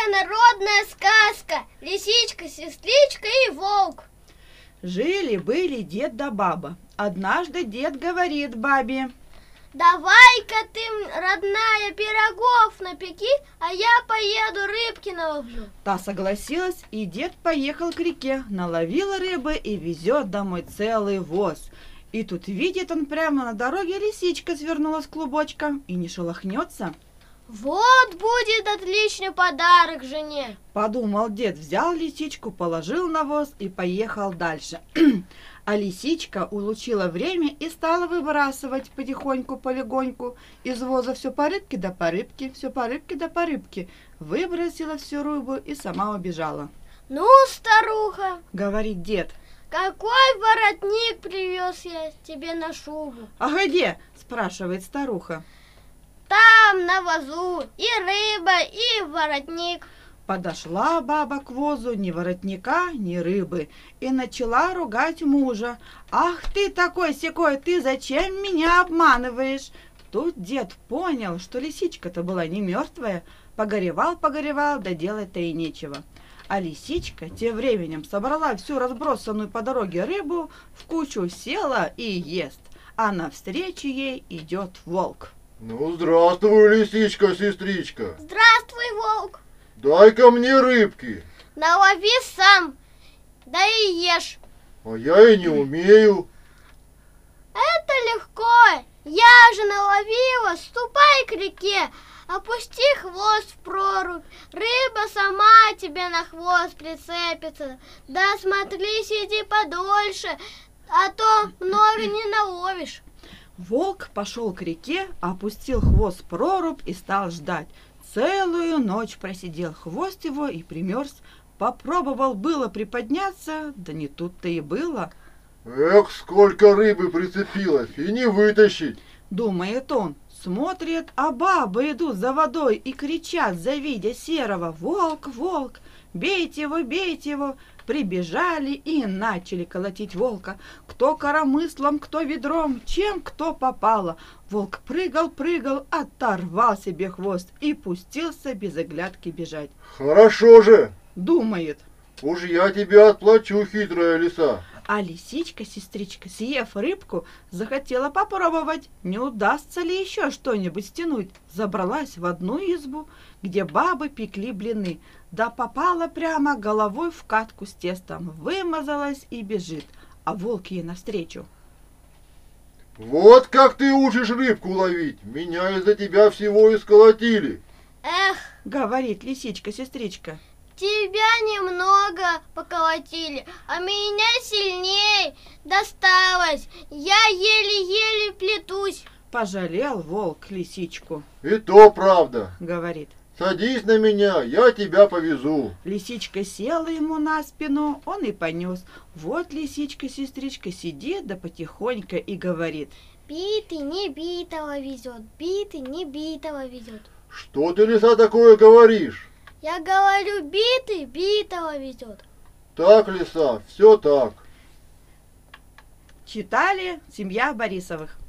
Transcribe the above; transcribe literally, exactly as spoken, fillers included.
Русская народная сказка. Лисичка, сестричка и волк. Жили-были дед да баба. Однажды дед говорит бабе: давай-ка ты, родная, пирогов напеки, а я поеду рыбки наловлю. Та согласилась, и дед поехал к реке, наловил рыбы и везет домой целый воз. И тут видит он, прямо на дороге лисичка свернулась клубочком и не шелохнется. Вот будет отличный подарок жене. Подумал дед, взял лисичку, положил на воз и поехал дальше. А лисичка улучила время и стала выбрасывать потихоньку, полегоньку из воза все по рыбке да по рыбке, все по рыбке да по рыбке. Выбросила всю рыбу и сама убежала. Ну, старуха, Говорит дед: какой воротник привез я тебе на шубу? А где? Спрашивает старуха. Там, на возу, и рыба, и воротник. Подошла баба к возу, ни воротника, ни рыбы, и начала ругать мужа. «Ах ты такой-сякой, ты зачем меня обманываешь?» Тут дед понял, что лисичка-то была не мертвая, погоревал-погоревал, да делать-то и нечего. А лисичка тем временем собрала всю разбросанную по дороге рыбу, в кучу села и ест, а навстречу ей идет волк. Ну, здравствуй, лисичка, сестричка. Здравствуй, волк. Дай-ка мне рыбки. Налови сам, да и ешь. А я и не умею. Это легко. Я же наловила. Ступай к реке, опусти хвост в прорубь. Рыба сама тебе на хвост прицепится. Да смотри, сиди подольше, а то много не наловишь. Волк пошел к реке, опустил хвост в прорубь и стал ждать. Целую ночь просидел хвост его и примерз. Попробовал было приподняться, да не тут-то и было. Эх, сколько рыбы прицепилось, и не вытащить. Думает он, смотрит, а бабы идут за водой и кричат, завидя серого: волк, волк, бейте его, бейте его. Прибежали и начали колотить волка. Кто коромыслом, кто ведром, чем кто попало. Волк прыгал, прыгал, оторвал себе хвост и пустился без оглядки бежать. Хорошо же, Думает. уж я тебе отплачу, хитрая лиса. А лисичка-сестричка, съев рыбку, захотела попробовать, не удастся ли еще что-нибудь стянуть. Забралась в одну избу, где бабы пекли блины, да попала прямо головой в катку с тестом, вымазалась и бежит, а волк ей навстречу. Вот как ты учишь рыбку ловить, меня из-за тебя всего исколотили. Эх, Говорит лисичка-сестричка. тебя немного поколотили, а меня сильней досталось. Я еле-еле плетусь. Пожалел волк лисичку, И то правда. говорит. Садись на меня, я тебя повезу. Лисичка села ему на спину, он и понес. Вот лисичка-сестричка сидит, да потихонько и говорит. Битый не битого везет, битый не битого везет. Что ты, лиса, такое говоришь? Я говорю, битый битого везет. Так, лиса, все так. Читали «Семья Борисовых».